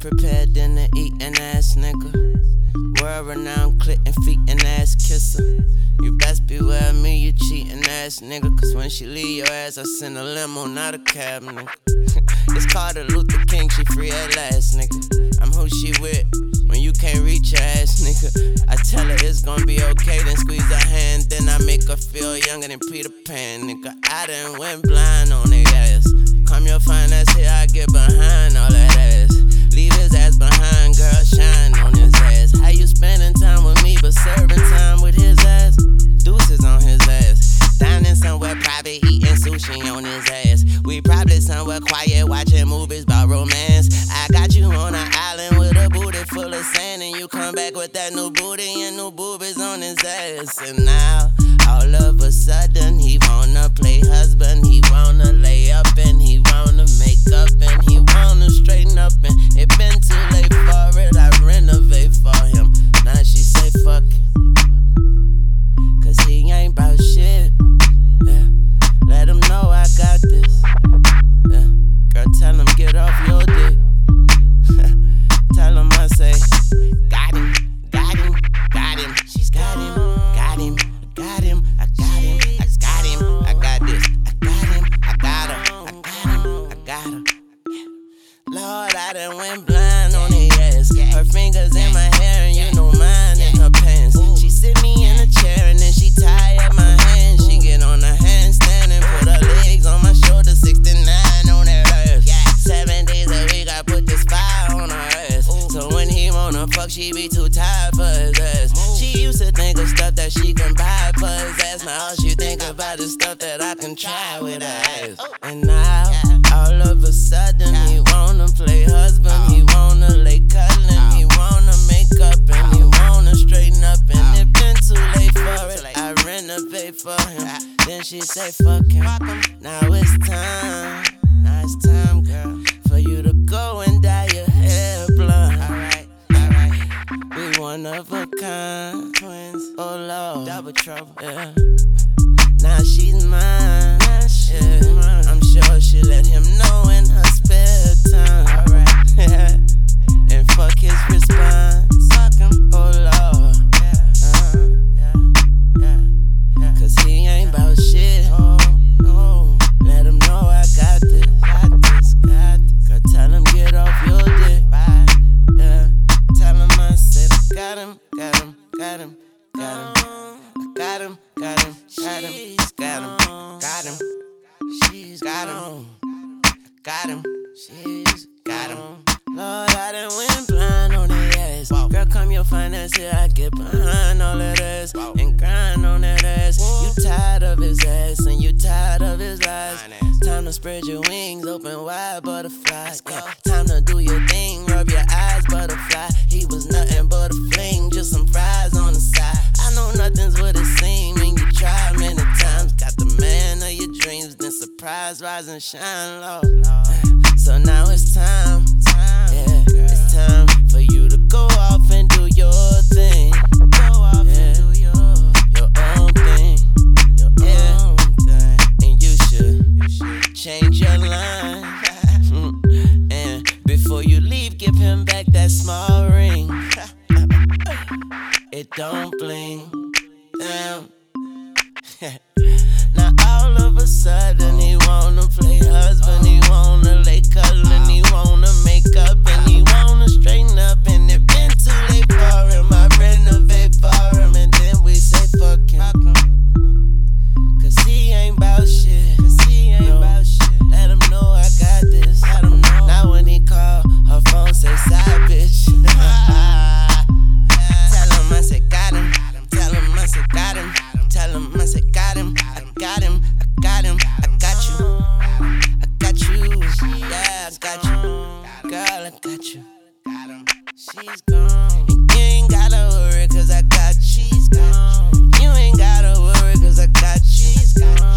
prepared dinner, eating ass nigga. World renowned clit and feet and ass kisser. You best beware me, you cheating ass nigga. Cause when she leave your ass, I send a limo, not a cab, nigga. It's Carter Luther King, she free at last, nigga. I'm who she with when you can't reach your ass, nigga. I tell her it's gonna be okay, then squeeze her hand. Then I make her feel younger than Peter Pan, nigga. I done went blind on their ass. Come your fine ass here, I get behind all that ass. Leave his ass behind, girl, shine on his ass. How you spending time with me, but serving time with his ass? Deuces on his ass. Dining somewhere private, eating sushi on his ass. We probably somewhere quiet, watching movies about romance. I got you on an island with a booty full of sand, and you come back with that new booty and new boobies on his ass. And now, all of a sudden, he wanna play husband. He wanna lay up and he wanna make up and he wanna straighten up. And it been too late for it, I renovate for him. Now she say fuck him, cause he ain't bout shit. Yeah. Let him know I got this. Yeah. Girl, tell him get off your dick. Tell him I say, got him, got him, got him. She's got him, got him, got him, I got him, I got him, I got this, I got him, I got her, I got him, I got her. Lord, I done went blind on the ass. Her fingers in my hair and you know mine in her pants. She sit me in a chair and then she tie up my hands. She get on her handstand and put her legs on my shoulder. 69 on that ass. 7 days a week I put this fire on her ass. So when he wanna fuck, she be too tired for his ass. She used to think of stuff that she can buy for his ass. Now all she think about is stuff that I can try with her ass. And now, all of a sudden, he wanna play husband. He wanna lay cuddling. He wanna make up and he wanna straighten up. And it been too late for it, I renovate for him. Then she say fuck him. Now it's time, girl, for you to go and dye your hair blonde. Alright, we one of a kind, twins, oh Lord, double trouble, yeah. Now she's mine, yeah. I'm sure she let him know in her spare time. Alright, yeah. And fuck his response, fuck him, oh Lord, yeah. Cause he ain't bout shit. Oh, let him know I got this. Girl, tell him get off your dick. Yeah. Tell him I said I got him, got him, got him, got him. I got him, got him, got him, got him, got him. She's got him, got him, she's got him. Lord, I done went blind on the ass. Girl, come your finance here, I get behind all that ass and grind on that ass. You tired of his ass and you tired of his lies. Time to spread your wings, open wide, butterfly. Yeah. Time to do your thing, rub your eyes, butterfly. He was nothing but a fling, just some fries on the side. I know nothing's what it seems, and you try many times. Got the man of your dreams, then surprise, rise and shine low. So now it's time, yeah, it's time for you to go off and do your thing. Yeah, your own thing, yeah, and you should change your line. And before you leave, give him back that small ring. It don't bling, damn. Now all of a sudden he wanna play husband. He wanna lay cuddling. He wanna make up and he wanna straighten up. And it been too late for him, I renovate for him. And then we say fuck him, cause he ain't bout shit. Let him know I got this. Now when he call, her phone say side bitch. Tell him I said got him. Tell him I said got him. Tell him I said got him. I got him. I got him. I got you. I got you. Yeah, I got you. Girl, I got you. She's gone. And you ain't gotta worry cause I got you. She's gone. You ain't gotta worry cause I got you. She's gone.